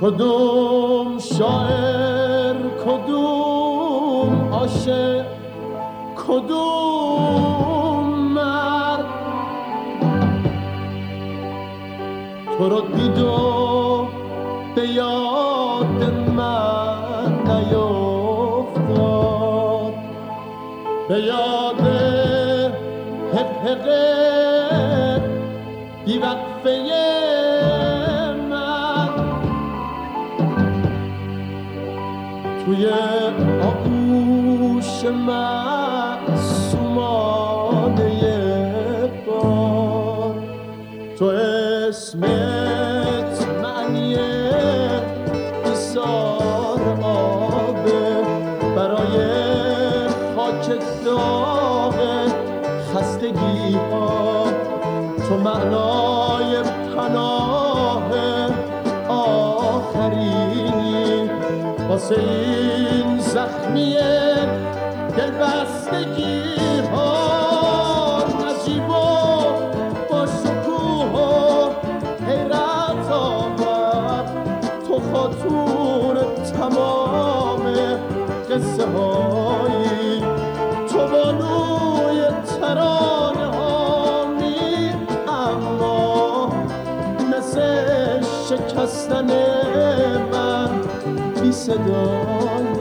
کدوم شاعر، کدوم عاشق، کدوم مرد تو رو دید و به یاد من نیفتاد، به یاد حقه بیوقفه من توی آغوش معصومانه بار. تو اسمت معنی ایثار آبه برای خاک داغ خستگی ها، تو معنای پناه آخرینی واسه این زخمی دلبستگی ها. نجیب و با شکوه و حیرت آورد تو خاتون تمام قصه هایی، تو بانوی ترانه هامی، اما مثل شکستن من بی صدایی.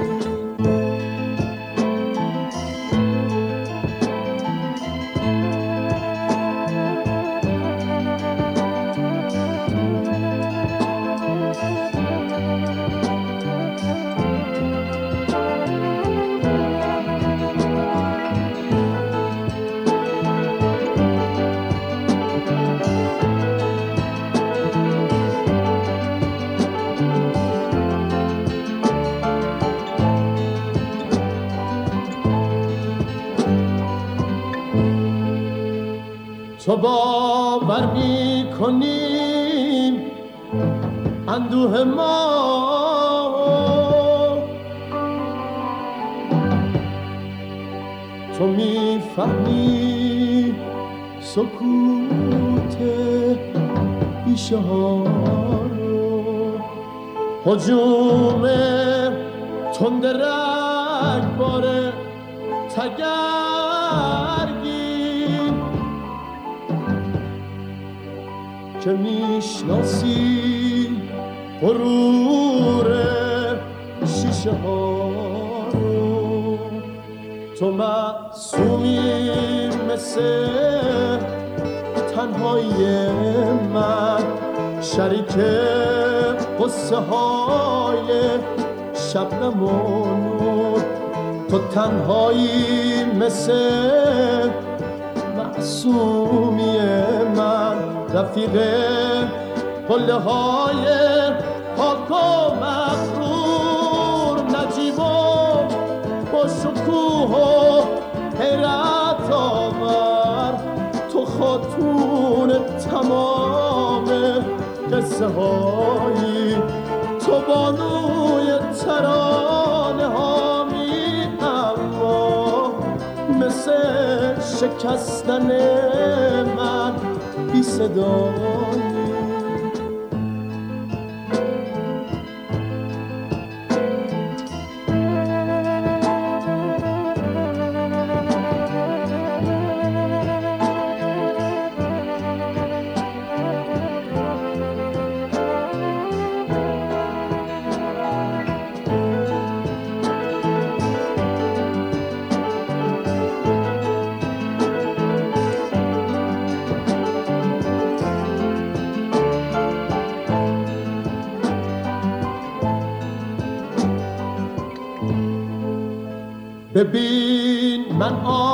تو باور می‌کنیم اندوه ما تو می‌فهمی سکوت بیشه ها رو، هجوم تند رگبار تگرگین که میشناسی غرور شیشه ها رو. تو معصومی مثل تنهایی من، شریک قصه های شبنم و نور. تو تنهایی مثل معصومی من، رفیق قله های پاک و مغرور. نجیب و با شکوه و حیرت آور تو خاتون تمام قصه هایی، تو بانوی ترانه هامی، اما مثل شکستن من بی صدایی. ببین من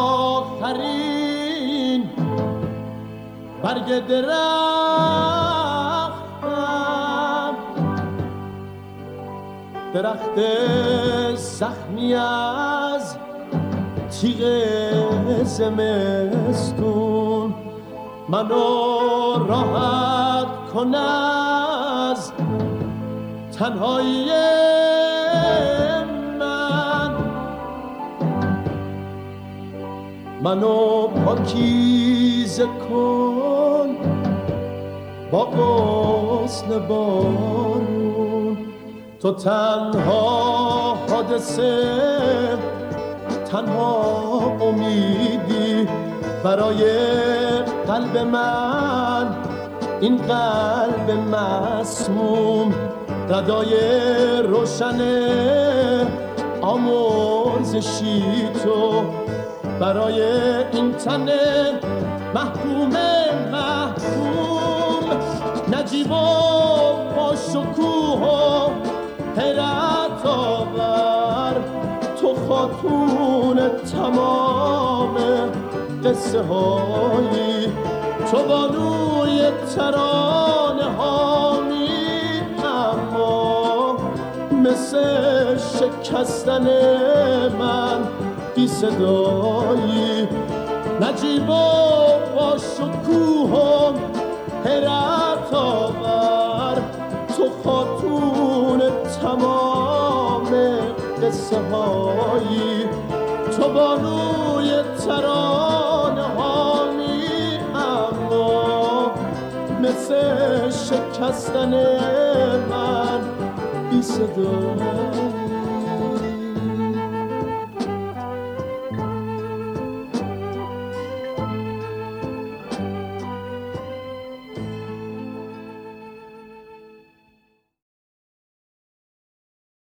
آخرین برگ درختم، درخت زخمی از تیغ زمستون. منو راحت کن از تنهایی منو پاکیزه کن با غسل بارون. تو تنها حادثه، تنها امیدی برای قلب من، این قلب مسموم. ردای روشن آمرزشی تو برای این تن محکوم نجیب و با شکوه و حیرت آور، تو خاتون تمام قصه هایی، تو بانوی ترانه هایی، اما مثل شکستن من بی صدایی. نجیب و با شکوه و حیرت آور، تو خاتون تمام قصه هایی، تو بانوی ترانه هایی، اما مثل شکستن من بی صدا.